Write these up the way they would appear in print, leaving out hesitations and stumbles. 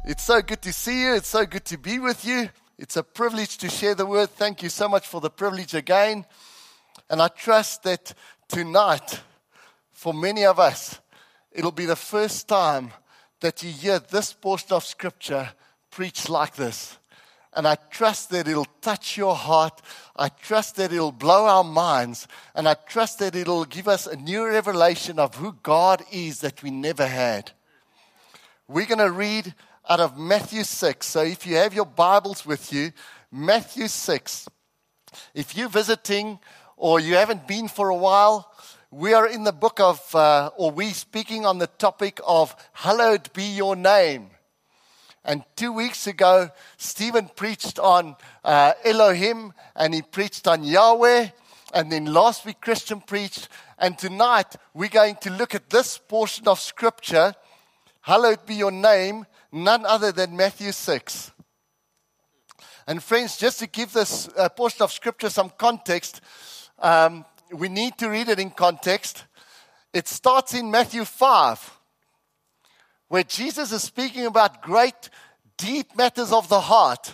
It's so good to see you. It's so good to be with you. It's a privilege to share the word. Thank you so much for the privilege again. And I trust that tonight, for many of us, it'll be the first time that you hear this portion of Scripture preached like this. And I trust that it'll touch your heart. I trust that it'll blow our minds. And I trust that it'll give us a new revelation of who God is that we never had. We're going to read out of Matthew 6. So if you have your Bibles with you, Matthew 6. If you're visiting or you haven't been for a while, we are in the book of, or we're speaking on the topic of hallowed be your name. And 2 weeks ago, Stephen preached on Elohim, and he preached on Yahweh. And then last week, Christian preached. And tonight, we're going to look at this portion of Scripture, hallowed be your name, none other than Matthew 6. And friends, just to give this portion of Scripture some context, we need to read it in context. It starts in Matthew 5, where Jesus is speaking about great, deep matters of the heart,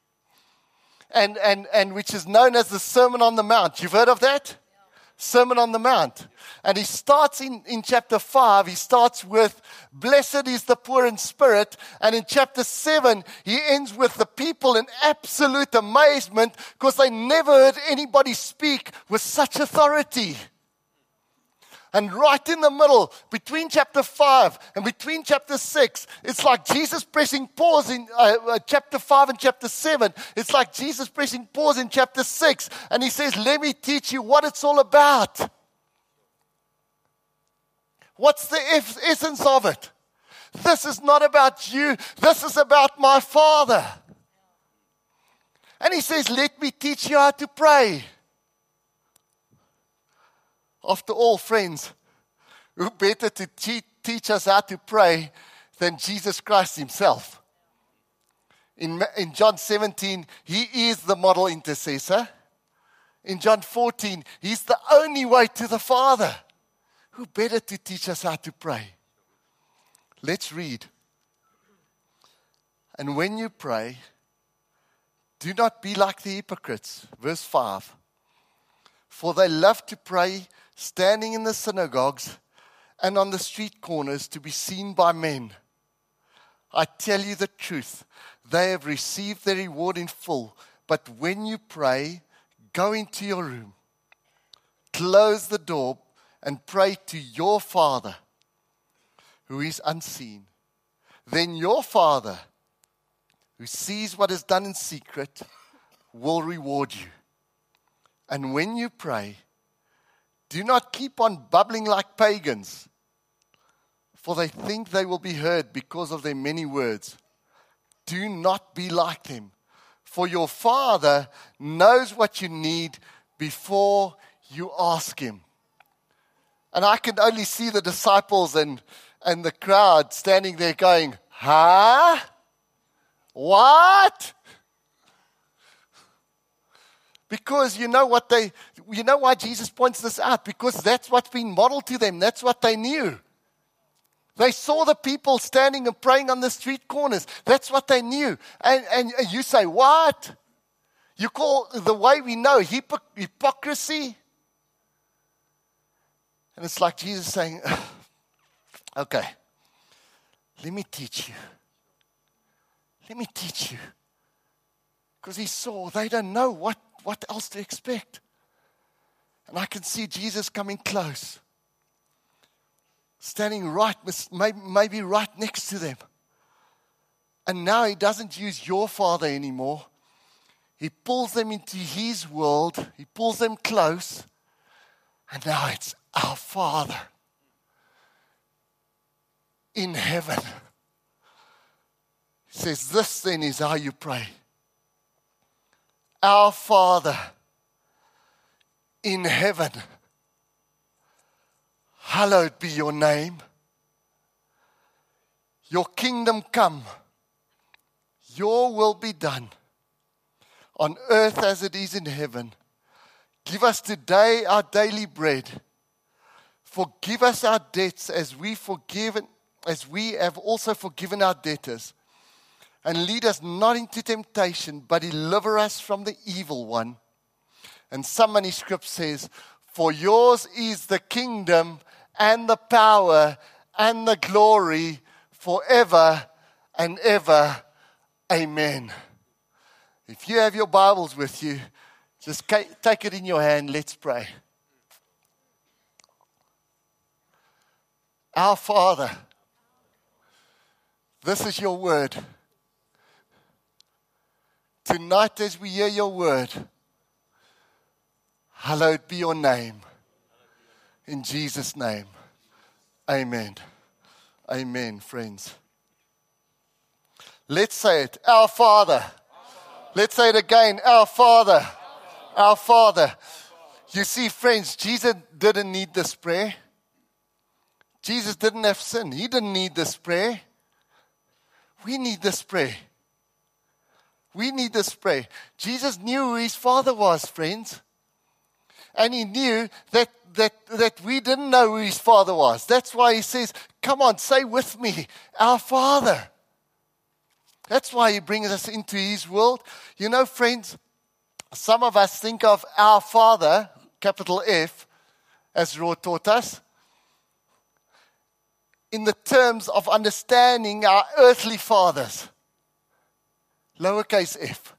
and which is known as the Sermon on the Mount. You've heard of that? Sermon on the Mount. And he starts in chapter 5, he starts with, blessed is the poor in spirit. And in chapter 7, he ends with the people in absolute amazement because they never heard anybody speak with such authority. And right in the middle, between chapter 5 and between chapter 6, it's like Jesus pressing pause in chapter 5 and chapter 7. It's like Jesus pressing pause in chapter 6. And he says, let me teach you what it's all about. What's the essence of it? This is not about you. This is about my Father. And he says, let me teach you how to pray. After all, friends, who better to teach us how to pray than Jesus Christ himself? In John 17, he is the model intercessor. In John 14, he's the only way to the Father. Who better to teach us how to pray? Let's read. And when you pray, do not be like the hypocrites. Verse 5. For they love to pray standing in the synagogues and on the street corners to be seen by men. I tell you the truth, they have received their reward in full. But when you pray, go into your room, close the door, and pray to your Father who is unseen. Then your Father, who sees what is done in secret, will reward you. And when you pray, do not keep on bubbling like pagans, for they think they will be heard because of their many words. Do not be like them, for your Father knows what you need before you ask him. And I can only see the disciples and the crowd standing there going, huh? What? Because you know why Jesus points this out? Because that's what's been modeled to them. That's what they knew. They saw the people standing and praying on the street corners. That's what they knew. And you say, what? You call the way we know hypocrisy? And it's like Jesus saying, okay, let me teach you. Let me teach you. Because he saw they don't know what else to expect. And I can see Jesus coming close, standing right, maybe right next to them. And now he doesn't use your Father anymore. He pulls them into his world. He pulls them close. And now it's our Father in heaven. He says, this then is how you pray. Our Father in heaven, hallowed be your name. Your kingdom come. Your will be done on earth as it is in heaven. Give us today our daily bread. Forgive us our debts as we have also forgiven our debtors. And lead us not into temptation, but deliver us from the evil one. And some manuscript says, for yours is the kingdom and the power and the glory forever and ever. Amen. If you have your Bibles with you, just take it in your hand. Let's pray. Our Father, this is your word. Tonight as we hear your word, hallowed be your name. In Jesus' name, amen. Amen, friends. Let's say it. Our Father. Let's say it again. Our Father. Our Father. You see, friends, Jesus didn't need this prayer. Jesus didn't have sin. He didn't need this prayer. We need this prayer. We need this prayer. Jesus knew who his Father was, friends. And he knew that we didn't know who his Father was. That's why he says, come on, say with me, our Father. That's why he brings us into his world. You know, friends, some of us think of our Father, capital F, as Roy taught us, in the terms of understanding our earthly fathers. Lowercase f.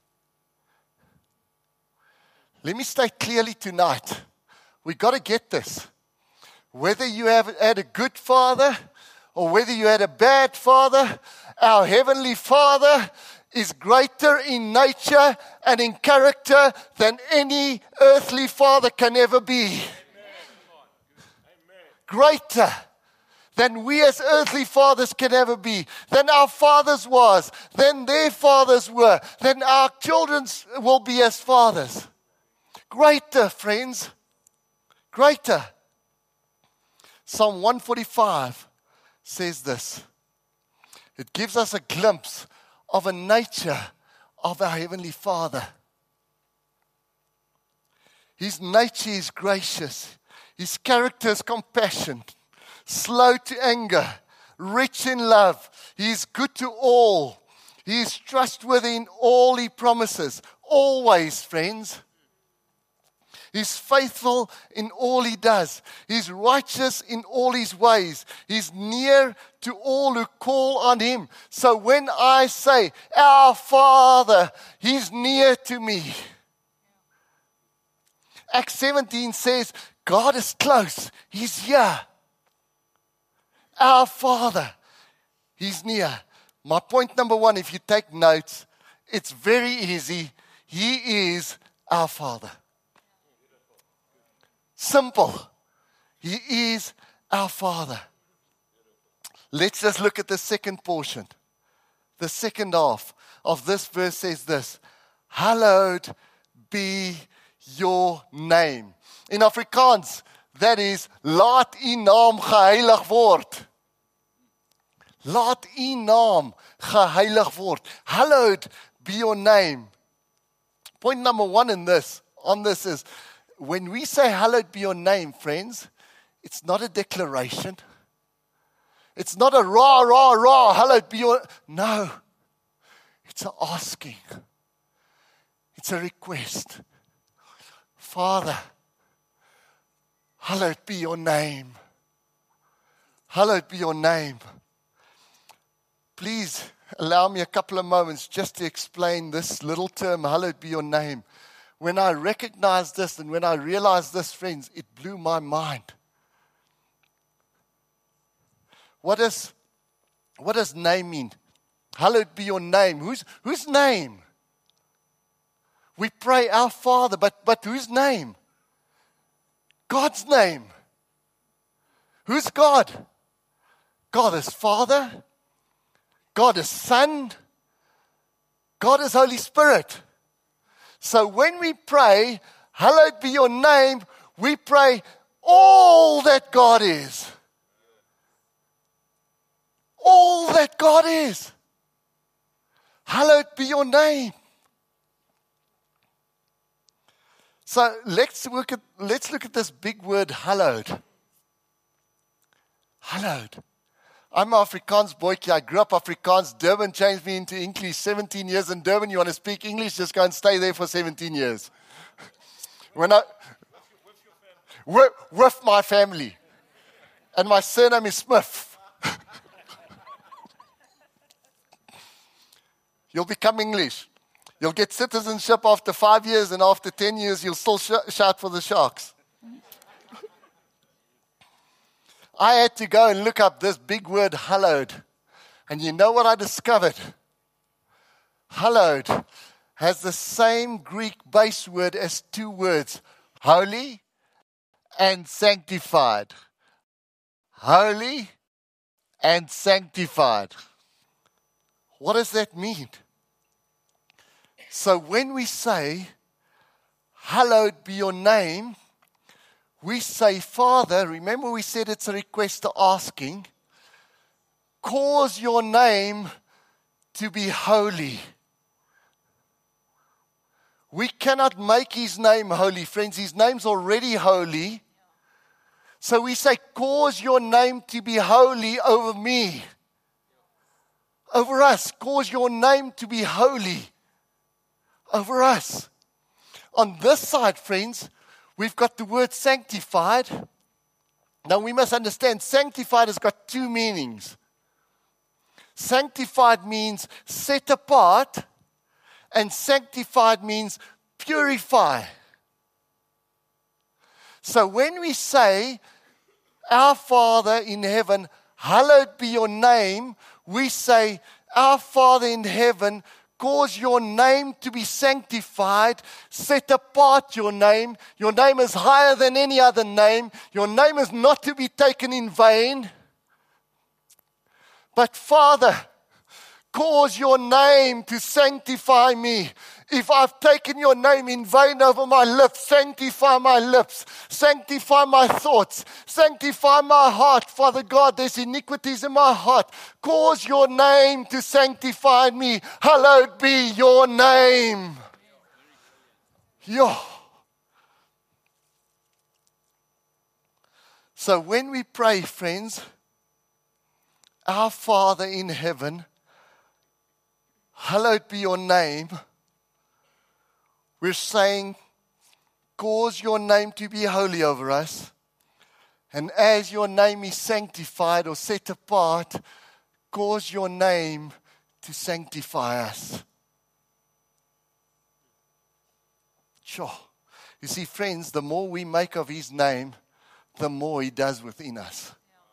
Let me state clearly tonight, we've got to get this. Whether you have had a good father or whether you had a bad father, our Heavenly Father is greater in nature and in character than any earthly father can ever be. Greater than we as earthly fathers can ever be, than our fathers was, than their fathers were, than our children's will be as fathers. Greater, friends. Greater. Psalm 145 says this. It gives us a glimpse of a nature of our Heavenly Father. His nature is gracious. His character is compassionate. Slow to anger, rich in love. He is good to all. He is trustworthy in all he promises. Always, friends. He's faithful in all he does. He's righteous in all his ways. He's near to all who call on him. So when I say, our Father, he's near to me. Acts 17 says, God is close. He's here. Our Father, he's near. My point number one, if you take notes, it's very easy. He is our Father. Simple. He is our Father. Let's just look at the second portion. The second half of this verse says this. Hallowed be your name. In Afrikaans, that is, laat u naam geheilig word. Laat u naam geheilig word. Hallowed be your name. Point number one on this is, when we say hallowed be your name, friends, it's not a declaration. It's not a rah, rah, rah, hallowed be your... No. It's an asking. It's a request. Father, hallowed be your name. Hallowed be your name. Please allow me a couple of moments just to explain this little term, hallowed be your name. When I recognized this and when I realized this, friends, it blew my mind. What does name mean? Hallowed be your name. Whose name? We pray our Father, but whose name? God's name. Who's God? God is Father. God is Son. God is Holy Spirit. So when we pray, hallowed be your name, we pray all that God is. All that God is. Hallowed be your name. So let's look at this big word, hallowed. Hallowed. I'm an Afrikaans boykie. I grew up Afrikaans. Durban changed me into English. 17 years in Durban. You want to speak English? Just go and stay there for 17 years. With my family. And my surname is Smith. You'll become English. You'll get citizenship after 5 years, and after 10 years, you'll still shout for the Sharks. I had to go and look up this big word, hallowed. And you know what I discovered? Hallowed has the same Greek base word as two words, holy and sanctified. Holy and sanctified. What does that mean? So when we say, hallowed be your name, we say, Father, remember we said it's a request to asking, cause your name to be holy. We cannot make his name holy, friends. His name's already holy. So we say, cause your name to be holy over me. Over us. Cause your name to be holy over us. On this side, friends, we've got the word sanctified. Now we must understand, sanctified has got two meanings. Sanctified means set apart, and sanctified means purify. So when we say, our Father in heaven, hallowed be your name, we say, our Father in heaven, cause your name to be sanctified, set apart your name. Your name is higher than any other name. Your name is not to be taken in vain. But Father, cause your name to sanctify me. If I've taken your name in vain over my lips, sanctify my lips, sanctify my thoughts, sanctify my heart. Father God, there's iniquities in my heart. Cause your name to sanctify me. Hallowed be your name. So when we pray, friends, our Father in heaven, hallowed be your name. We're saying, cause your name to be holy over us. And as your name is sanctified or set apart, cause your name to sanctify us. Sure. You see, friends, the more we make of his name, the more he does within us.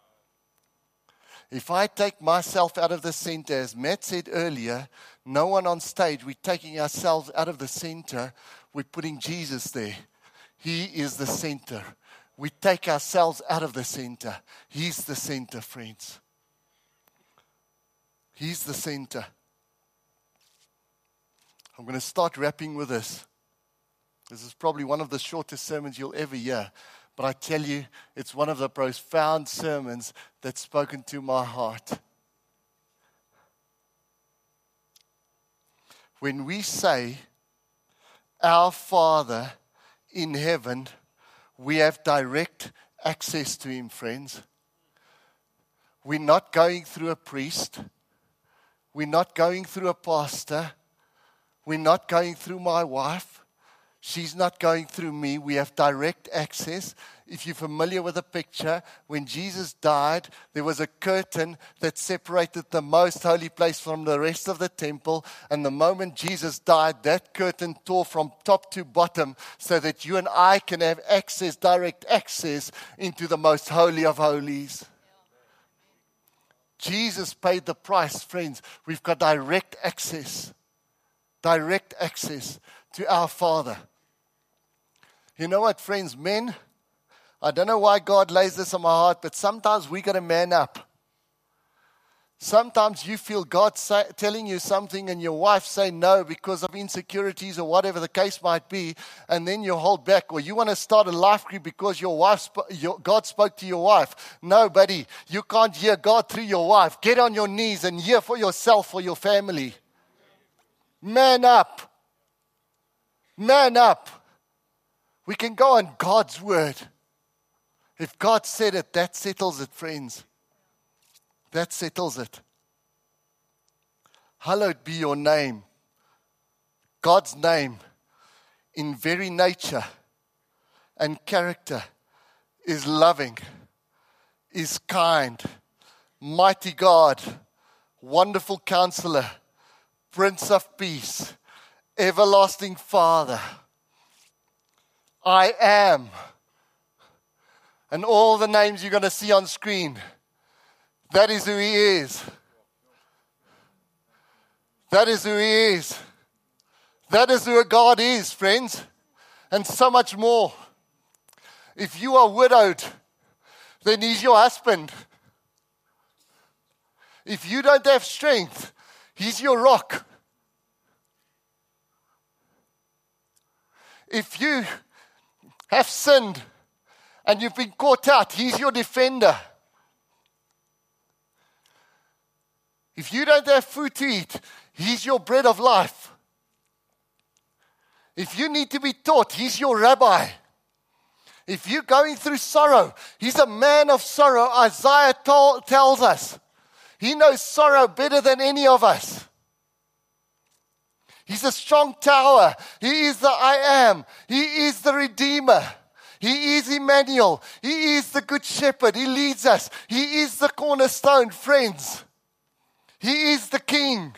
If I take myself out of the center, as Matt said earlier, no one on stage, we're taking ourselves out of the center, we're putting Jesus there. He is the center. We take ourselves out of the center. He's the center, friends. He's the center. I'm going to start wrapping with this. This is probably one of the shortest sermons you'll ever hear. But I tell you, it's one of the profound sermons that's spoken to my heart. When we say, our Father in heaven, we have direct access to him, friends. We're not going through a priest. We're not going through a pastor. We're not going through my wife. She's not going through me. We have direct access. If you're familiar with the picture, when Jesus died, there was a curtain that separated the most holy place from the rest of the temple. And the moment Jesus died, that curtain tore from top to bottom so that you and I can have access, direct access into the most holy of holies. Jesus paid the price, friends. We've got direct access to our Father. You know what, friends, men, I don't know why God lays this on my heart, but sometimes we got to man up. Sometimes you feel God telling you something and your wife say no because of insecurities or whatever the case might be, and then you hold back. Or you want to start a life group because God spoke to your wife. No, buddy, you can't hear God through your wife. Get on your knees and hear for yourself, for your family. Man up. Man up. We can go on God's word. If God said it, that settles it, friends. That settles it. Hallowed be your name. God's name in very nature and character is loving, is kind, mighty God, wonderful counselor, Prince of Peace, everlasting Father. I am. And all the names you're going to see on screen, that is who He is. That is who He is. That is who a God is, friends. And so much more. If you are widowed, then He's your husband. If you don't have strength, He's your rock. If you have sinned and you've been caught out, He's your defender. If you don't have food to eat, He's your bread of life. If you need to be taught, He's your rabbi. If you're going through sorrow, He's a man of sorrow. Isaiah tells us. He knows sorrow better than any of us. He's a strong tower. He is the I am. He is the Redeemer. He is Emmanuel. He is the Good Shepherd. He leads us. He is the cornerstone, friends. He is the King.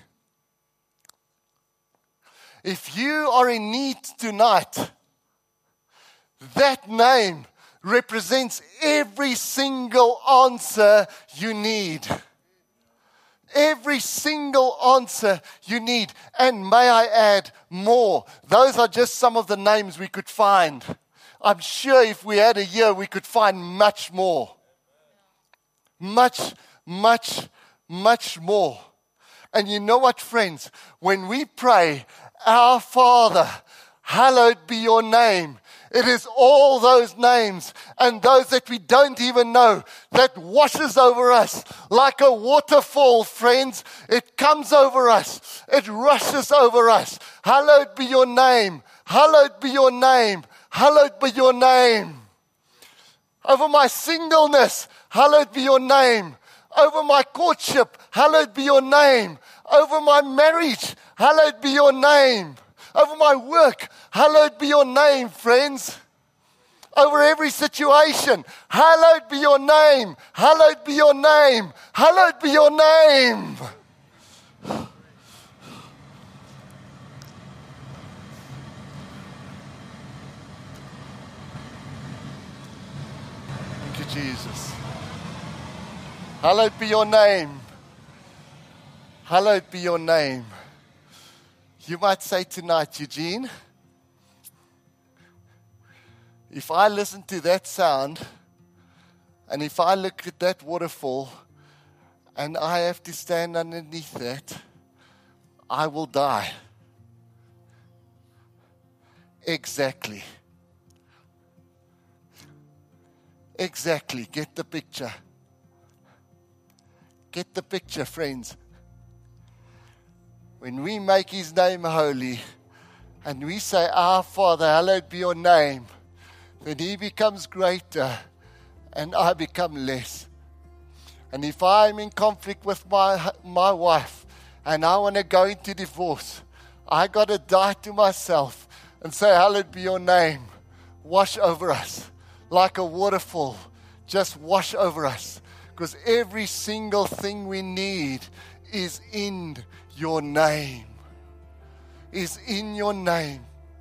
If you are in need tonight, that name represents every single answer you need. Every single answer you need. And may I add more. Those are just some of the names we could find. I'm sure if we had a year, we could find much more. Much, much, much more. And you know what, friends? When we pray, Our Father, hallowed be your name. It is all those names and those that we don't even know that washes over us like a waterfall, friends. It comes over us. It rushes over us. Hallowed be your name. Hallowed be your name. Hallowed be your name. Over my singleness, hallowed be your name. Over my courtship, hallowed be your name. Over my marriage, hallowed be your name. Over my work, hallowed be your name, friends. Over every situation, hallowed be your name. Hallowed be your name. Hallowed be your name. Thank you, Jesus. Hallowed be your name. Hallowed be your name. You might say tonight, Eugene, if I listen to that sound and if I look at that waterfall and I have to stand underneath that, I will die. Exactly. Exactly. Get the picture. Get the picture, friends. When we make His name holy and we say, Our Father, hallowed be your name, then He becomes greater and I become less. And if I'm in conflict with my wife and I want to go into divorce, I got to die to myself and say, hallowed be your name. Wash over us like a waterfall. Just wash over us. Because every single thing we need is in your name. Is in your name.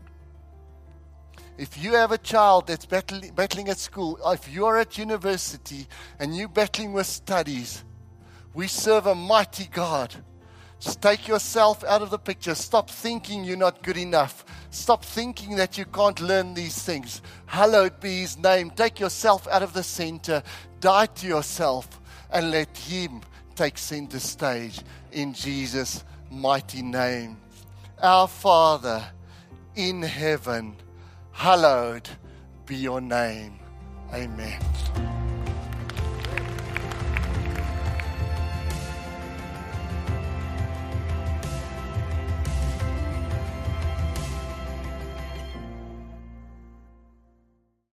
If you have a child that's battling at school, if you're at university and you're battling with studies, we serve a mighty God. Just take yourself out of the picture. Stop thinking you're not good enough. Stop thinking that you can't learn these things. Hallowed be His name. Take yourself out of the center. Die to yourself and let Him take center stage in Jesus' mighty name. Our Father in heaven, hallowed be your name. Amen.